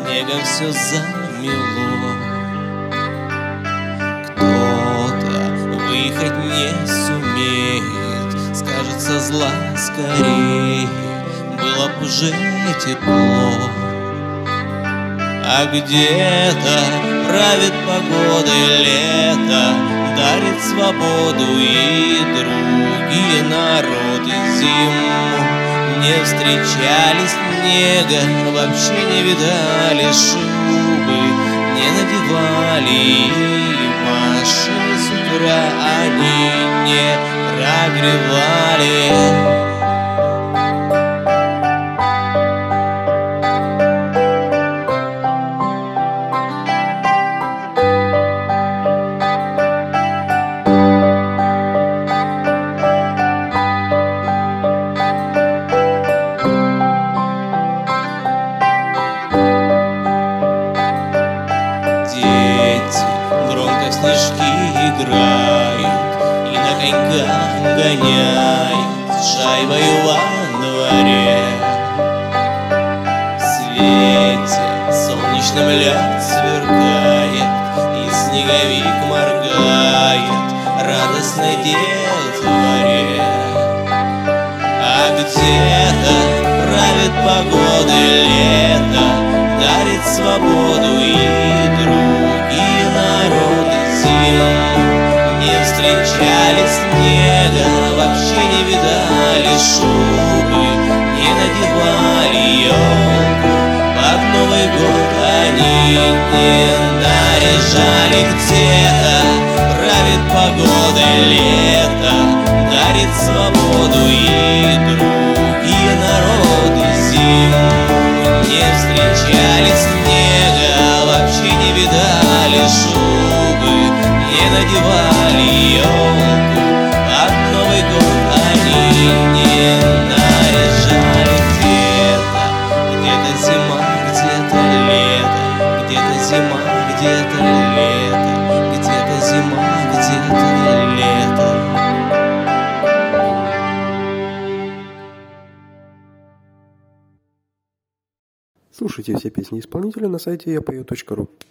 снегом все замело. Кто-то выехать не сумеет, скажется зла скорее, было б уже тепло. А где-то правит погодой лето, дарит свободу, и другие народы зиму не встречали снега, вообще не видали, шубы не надевали, и машины с утра они не прогревали. Громко снежки играют и на коньках гоняют с шайбою во дворе. В свете солнечном лед сверкает, и снеговик моргает радостной детворе. А где-то правит погодой лето, дарит свободу, и другие народы зиму не встречали снега, вообще не видали, шубы не надевали, елку под Новый год они не наряжали. Где-то правит погодой лето, дарит свободу, и другие народы зиму не встречали снега, вообще не видали, шубы не надевали, елку под Новый год они не наряжали. Где-то зима, где-то лето, где-то зима, где-то лето, где-то зима, где-то лето. Слушайте все песни исполнителя на сайте yapою.ru.